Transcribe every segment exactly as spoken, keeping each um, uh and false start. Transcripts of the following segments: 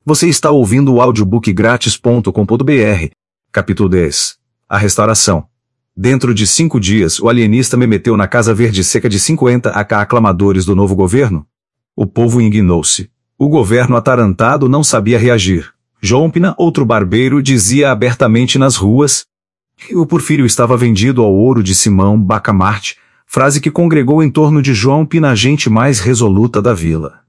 Você está ouvindo o audiobook grátis ponto com ponto br. Capítulo dez. A restauração. Dentro de cinco dias, o alienista me meteu na Casa Verde cerca de cinquenta aclamadores do novo governo. O povo indignou-se. O governo atarantado não sabia reagir. João Pina, outro barbeiro, dizia abertamente nas ruas que o Porfírio estava vendido ao ouro de Simão Bacamarte, frase que congregou em torno de João Pina a gente mais resoluta da vila.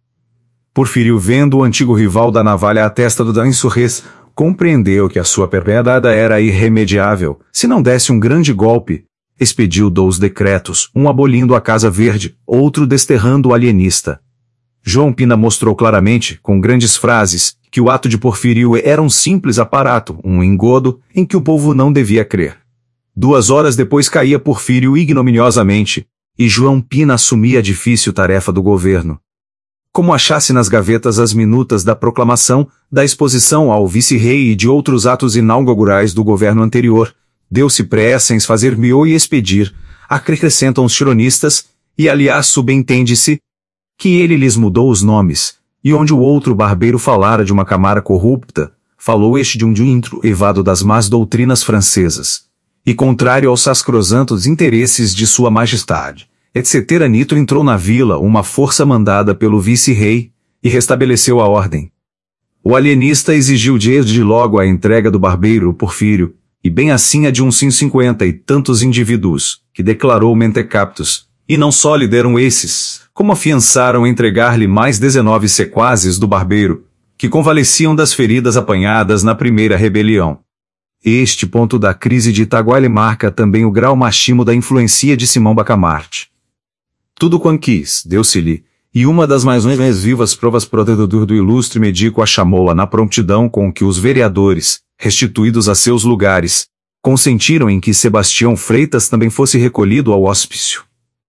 Porfírio, vendo o antigo rival da navalha à testa do insurrês, compreendeu que a sua perda era irremediável, se não desse um grande golpe. Expediu dois decretos, um abolindo a Casa Verde, outro desterrando o alienista. João Pina mostrou claramente, com grandes frases, que o ato de Porfírio era um simples aparato, um engodo, em que o povo não devia crer. Duas horas depois caía Porfírio ignominiosamente, e João Pina assumia a difícil tarefa do governo. Como achasse nas gavetas as minutas da proclamação, da exposição ao vice-rei e de outros atos inaugurais do governo anterior, deu-se pressa em fazer miô e expedir, acrescentam os chironistas, e aliás subentende-se, que ele lhes mudou os nomes, e onde o outro barbeiro falara de uma camara corrupta, falou este de um dintro evado das más doutrinas francesas, e contrário aos sacrosantos interesses de sua majestade. Etc. Nitro entrou na vila uma força mandada pelo vice-rei, e restabeleceu a ordem. O alienista exigiu desde logo a entrega do barbeiro Porfírio, e bem assim a de uns cinquenta e tantos indivíduos, que declarou mentecaptos, e não só lhe deram esses, como afiançaram entregar-lhe mais dezenove sequazes do barbeiro, que convalesciam das feridas apanhadas na primeira rebelião. Este ponto da crise de Itaguaí marca também o grau máximo da influência de Simão Bacamarte. Tudo quanto quis, deu-se-lhe, e uma das mais vivas provas protetor do ilustre médico a chamou-a na prontidão com que os vereadores, restituídos a seus lugares, consentiram em que Sebastião Freitas também fosse recolhido ao hospício.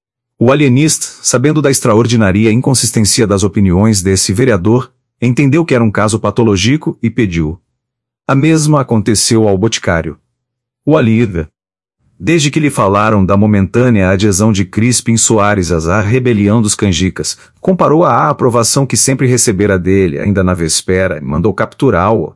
O alienista, sabendo da extraordinária inconsistência das opiniões desse vereador, entendeu que era um caso patológico e pediu. A mesma aconteceu ao boticário. O alienista, desde que lhe falaram da momentânea adesão de Crispim Soares à rebelião dos canjicas, comparou-a à aprovação que sempre recebera dele, ainda na véspera, e mandou capturá-o.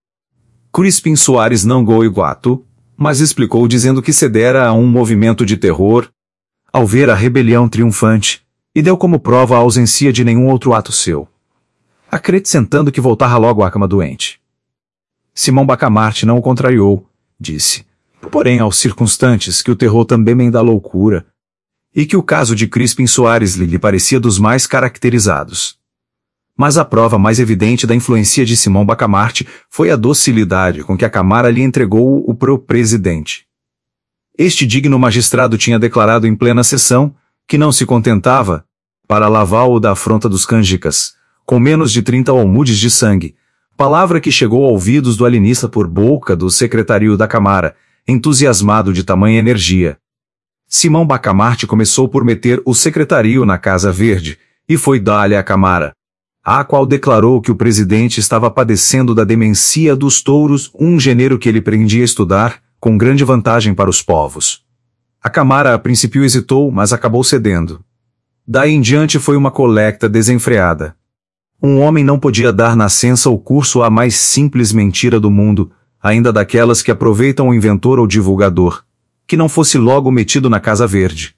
Crispim Soares não goi guato, mas explicou dizendo que cedera a um movimento de terror, ao ver a rebelião triunfante, e deu como prova a ausência de nenhum outro ato seu, acrescentando que voltara logo à cama doente. Simão Bacamarte não o contrariou, disse, porém aos circunstantes que o terror também vem da loucura, e que o caso de Crispim Soares lhe, lhe parecia dos mais caracterizados. Mas a prova mais evidente da influência de Simão Bacamarte foi a docilidade com que a Câmara lhe entregou o pro-presidente. Este digno magistrado tinha declarado em plena sessão que não se contentava, para lavá-lo da afronta dos canjicas, com menos de trinta almudes de sangue, palavra que chegou aos ouvidos do alienista por boca do secretário da Câmara, entusiasmado de tamanha energia. Simão Bacamarte começou por meter o secretário na Casa Verde, e foi dar-lhe à Câmara, a qual declarou que o presidente estava padecendo da demência dos touros, um gênero que ele prendia a estudar, com grande vantagem para os povos. A Câmara a princípio hesitou, mas acabou cedendo. Daí em diante foi uma coleta desenfreada. Um homem não podia dar nascença ao curso à mais simples mentira do mundo, ainda daquelas que aproveitam o inventor ou divulgador, que não fosse logo metido na Casa Verde.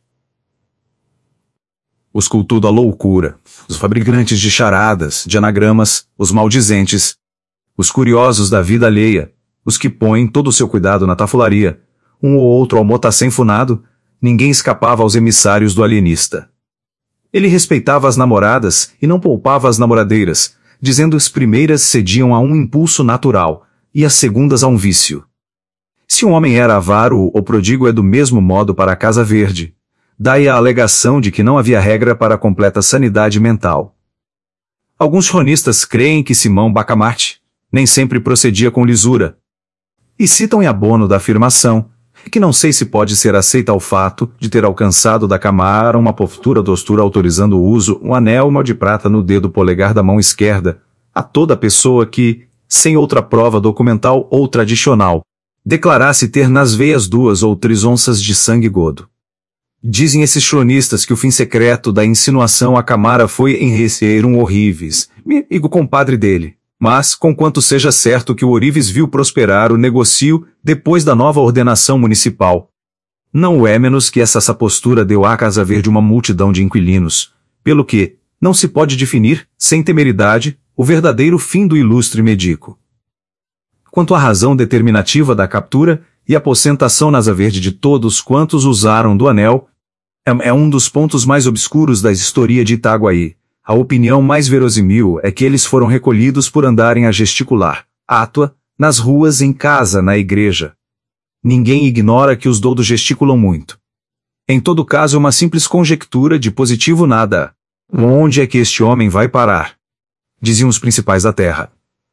Os cultos da loucura, os fabricantes de charadas, de anagramas, os maldizentes, os curiosos da vida alheia, os que põem todo o seu cuidado na tafularia, um ou outro almotacém funado, ninguém escapava aos emissários do alienista. Ele respeitava as namoradas e não poupava as namoradeiras, dizendo que as primeiras cediam a um impulso natural, e as segundas a um vício. Se um homem era avaro ou prodígo é do mesmo modo para a Casa Verde. Daí a alegação de que não havia regra para a completa sanidade mental. Alguns cronistas creem que Simão Bacamarte nem sempre procedia com lisura. E citam em abono da afirmação, que não sei se pode ser aceita o fato de ter alcançado da Câmara uma postura dostura autorizando o uso um anel de prata no dedo polegar da mão esquerda, a toda pessoa que, sem outra prova documental ou tradicional, declarasse ter nas veias duas ou três onças de sangue godo. Dizem esses cronistas que o fim secreto da insinuação à Câmara foi enriquecer um horríveis, amigo compadre dele, Mas, conquanto seja certo que o Orives viu prosperar o negócio depois da nova ordenação municipal, não o é menos que essa, essa postura deu à Casa Verde uma multidão de inquilinos, pelo que não se pode definir, sem temeridade, o verdadeiro fim do ilustre Medico. Quanto à razão determinativa da captura e aposentação na Casa Verde de todos quantos usaram do anel, é, é um dos pontos mais obscuros da história de Itaguaí. A opinião mais verosimil é que eles foram recolhidos por andarem a gesticular, átua, nas ruas, em casa, na igreja. Ninguém ignora que os doudos gesticulam muito. Em todo caso é uma simples conjectura de positivo nada. Onde é que este homem vai parar? Diziam os principais da terra.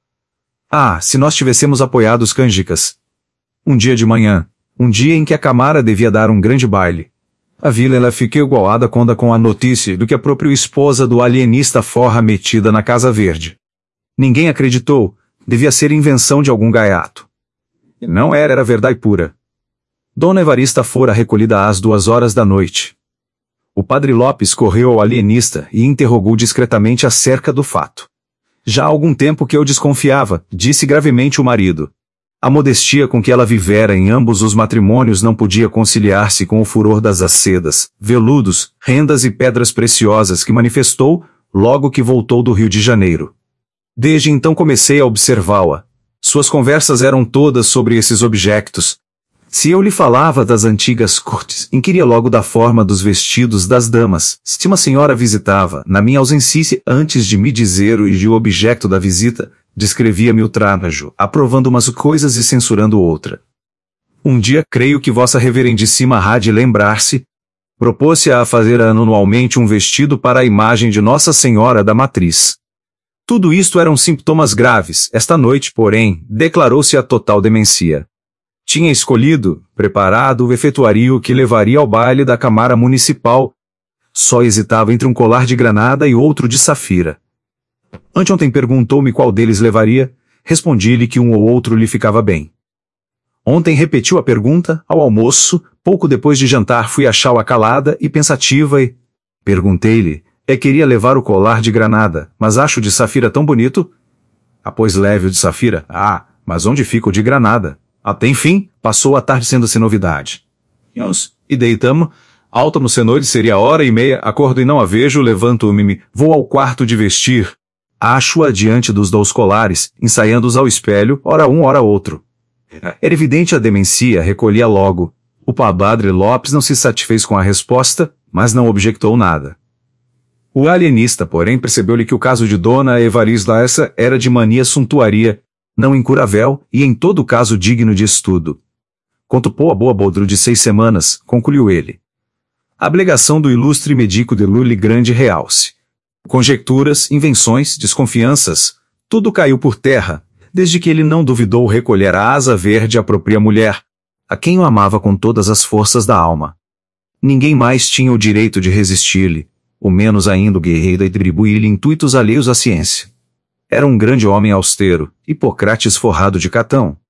Ah, se nós tivéssemos apoiado os canjicas. Um dia de manhã, um dia em que a Câmara devia dar um grande baile, a vila ela fica igualada quando com a notícia do que a própria esposa do alienista forra metida na Casa Verde. Ninguém acreditou, devia ser invenção de algum gaiato. E não era, era verdade pura. Dona Evarista fora recolhida às duas horas da noite. O padre Lopes correu ao alienista e interrogou discretamente acerca do fato. Já há algum tempo que eu desconfiava, disse gravemente o marido. A modestia com que ela vivera em ambos os matrimônios não podia conciliar-se com o furor das acedas, veludos, rendas e pedras preciosas que manifestou, logo que voltou do Rio de Janeiro. Desde então comecei a observá-la. Suas conversas eram todas sobre esses objetos. Se eu lhe falava das antigas cortes, inquiria logo da forma dos vestidos das damas. Se uma senhora visitava, na minha ausência, antes de me dizer o objeto da visita, descrevia-me o trajo, aprovando umas coisas e censurando outra. Um dia, creio que vossa reverendíssima há de lembrar-se, propôs-se a fazer anualmente um vestido para a imagem de Nossa Senhora da Matriz. Tudo isto eram sintomas graves. Esta noite, porém, declarou-se a total demência. Tinha escolhido, preparado o efetuario que levaria ao baile da Câmara Municipal. Só hesitava entre um colar de granada e outro de safira. Anteontem perguntou-me qual deles levaria, respondi-lhe que um ou outro lhe ficava bem. Ontem repetiu a pergunta, ao almoço, pouco depois de jantar fui achá-la calada e pensativa e... Perguntei-lhe, é queria levar o colar de granada, mas acho o de safira tão bonito? Ah, pois leve o de safira. Ah, mas onde fica o de granada? Até enfim, passou a tarde sendo sem novidade. E deitamo, alta no cenoure seria hora e meia, acordo e não a vejo, levanto-me, vou ao quarto de vestir. Acho-a diante dos dois colares, ensaiando-os ao espelho, ora um, ora outro. Era evidente a demência, recolhia logo. O padre Lopes não se satisfez com a resposta, mas não objectou nada. O alienista, porém, percebeu-lhe que o caso de Dona Evarista essa era de mania suntuaria, não incurável e em todo caso digno de estudo. Quanto pô a boa bodro de seis semanas, concluiu ele. A abnegação do ilustre Medico de Lully grande realce. Conjecturas, invenções, desconfianças, tudo caiu por terra, desde que ele não duvidou recolher a asa verde à própria mulher, a quem o amava com todas as forças da alma. Ninguém mais tinha o direito de resistir-lhe, o menos ainda o guerreiro atribuir-lhe intuitos alheios à ciência. Era um grande homem austero, Hipócrates forrado de Catão,